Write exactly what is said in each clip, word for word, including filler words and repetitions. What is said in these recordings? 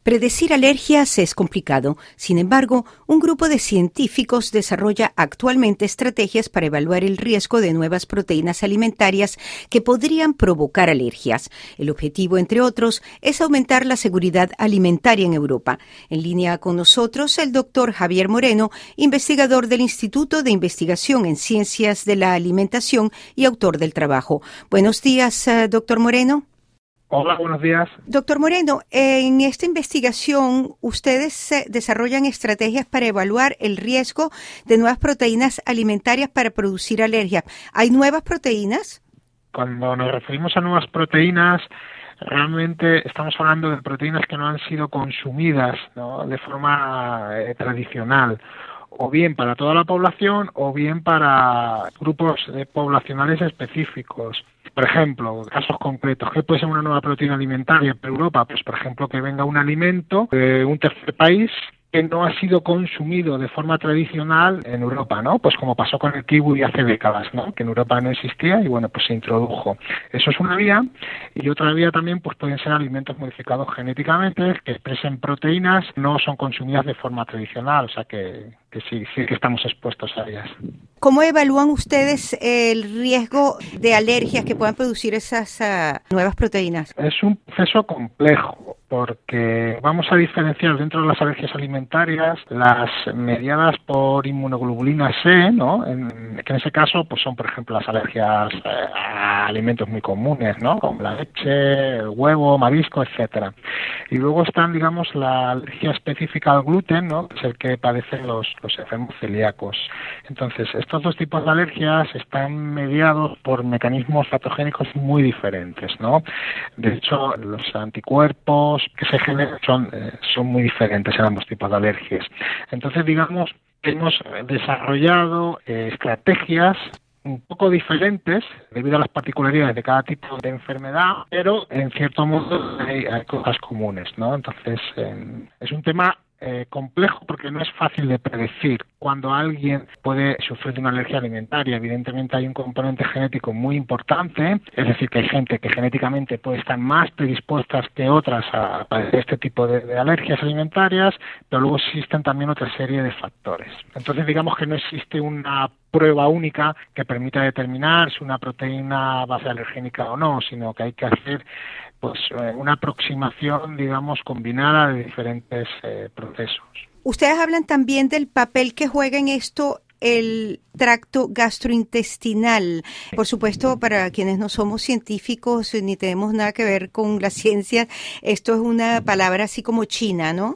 Predecir alergias es complicado. Sin embargo, un grupo de científicos desarrolla actualmente estrategias para evaluar el riesgo de nuevas proteínas alimentarias que podrían provocar alergias. El objetivo, entre otros, es aumentar la seguridad alimentaria en Europa. En línea con nosotros, el doctor Javier Moreno, investigador del Instituto de Investigación en Ciencias de la Alimentación y autor del trabajo. Buenos días, doctor Moreno. Hola, buenos días. Doctor Moreno, en esta investigación ustedes desarrollan estrategias para evaluar el riesgo de nuevas proteínas alimentarias para producir alergias. ¿Hay nuevas proteínas? Cuando nos referimos a nuevas proteínas, realmente estamos hablando de proteínas que no han sido consumidas, ¿no?, de forma eh, tradicional, o bien para toda la población o bien para grupos eh, poblacionales específicos. Por ejemplo, casos concretos, ¿qué puede ser una nueva proteína alimentaria para Europa? Pues, por ejemplo, que venga un alimento de un tercer país que no ha sido consumido de forma tradicional en Europa, ¿no? Pues como pasó con el kiwi hace décadas, ¿no?, que en Europa no existía y, bueno, pues se introdujo. Eso es una vía. Y otra vía también, pues pueden ser alimentos modificados genéticamente que expresen proteínas, no son consumidas de forma tradicional, o sea que, que sí, sí que estamos expuestos a ellas. ¿Cómo evalúan ustedes el riesgo de alergias que puedan producir esas uh, nuevas proteínas? Es un proceso complejo, porque vamos a diferenciar dentro de las alergias alimentarias las mediadas por inmunoglobulina C, ¿no?, en, que en ese caso pues son, por ejemplo, las alergias eh, a alimentos muy comunes, ¿no?, como la leche, el huevo, marisco, etcétera. Y luego están, digamos, la alergia específica al gluten, ¿no?, que es el que padecen los, los enfermos celíacos. Entonces, estos dos tipos de alergias están mediados por mecanismos patogénicos muy diferentes, ¿no? De hecho, los anticuerpos que se generan son, eh, son muy diferentes en ambos tipos de alergias. Entonces, digamos, hemos desarrollado eh, estrategias un poco diferentes debido a las particularidades de cada tipo de enfermedad, pero en cierto modo hay, hay cosas comunes, ¿no? Entonces, eh, es un tema Eh, complejo porque no es fácil de predecir cuando alguien puede sufrir de una alergia alimentaria. Evidentemente hay un componente genético muy importante, es decir, que hay gente que genéticamente puede estar más predispuestas que otras a padecer este tipo de, de alergias alimentarias, pero luego existen también otra serie de factores. Entonces, digamos que no existe una prueba única que permita determinar si una proteína va a ser alergénica o no, sino que hay que hacer pues una aproximación, digamos, combinada de diferentes eh, procesos. Ustedes hablan también del papel que juega en esto el tracto gastrointestinal. Por supuesto, para quienes no somos científicos ni tenemos nada que ver con la ciencia, esto es una palabra así como china, ¿no?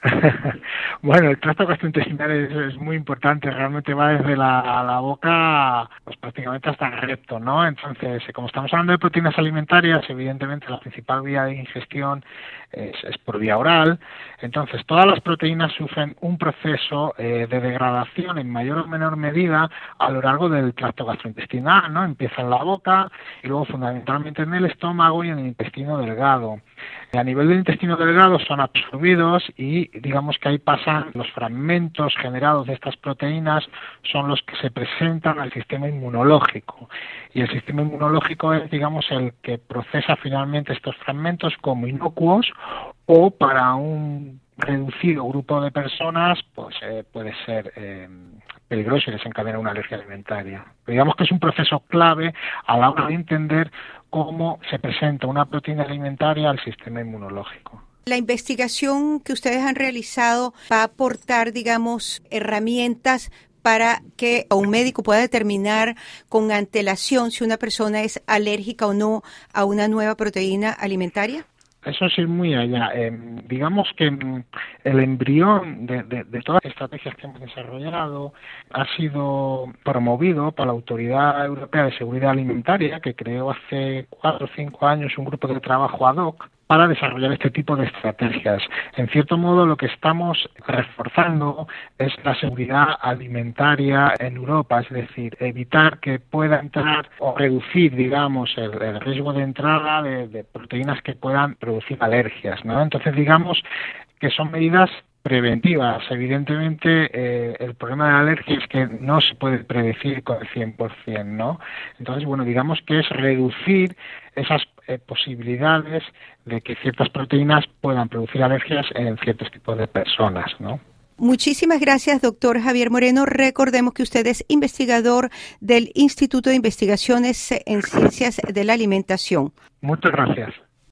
Bueno, el tracto gastrointestinal es, es muy importante, realmente va desde la, la boca pues prácticamente hasta el recto, ¿no? Entonces, como estamos hablando de proteínas alimentarias, evidentemente la principal vía de ingestión es, es por vía oral. Entonces, todas las proteínas sufren un proceso eh, de degradación en mayor o menor medida a lo largo del tracto gastrointestinal, ¿no? Empieza en la boca y luego fundamentalmente en el estómago y en el intestino delgado. A nivel del intestino delgado son absorbidos y digamos que ahí pasan los fragmentos generados de estas proteínas, son los que se presentan al sistema inmunológico. Y el sistema inmunológico es, digamos, el que procesa finalmente estos fragmentos como inocuos o para un reducido grupo de personas pues eh, puede ser eh, peligroso y desencadena una alergia alimentaria. Pero digamos que es un proceso clave a la hora de entender cómo se presenta una proteína alimentaria al sistema inmunológico. La investigación que ustedes han realizado va a aportar, digamos, herramientas para que un médico pueda determinar con antelación si una persona es alérgica o no a una nueva proteína alimentaria. Eso es ir muy allá. Eh, digamos que el embrión de, de, de todas las estrategias que hemos desarrollado ha sido promovido por la Autoridad Europea de Seguridad Alimentaria, que creó hace cuatro o cinco años un grupo de trabajo ad hoc para desarrollar este tipo de estrategias. En cierto modo, lo que estamos reforzando es la seguridad alimentaria en Europa, es decir, evitar que pueda entrar o reducir, digamos, el, el riesgo de entrada de, de proteínas que puedan producir alergias, ¿no? Entonces, digamos que son medidas preventivas. Evidentemente, eh, el problema de la alergia es que no se puede predecir con el cien por ciento, ¿no? Entonces, bueno, digamos que es reducir esas eh, posibilidades de que ciertas proteínas puedan producir alergias en ciertos tipos de personas, ¿no? Muchísimas gracias, doctor Javier Moreno. Recordemos que usted es investigador del Instituto de Investigaciones en Ciencias de la Alimentación. Muchas gracias.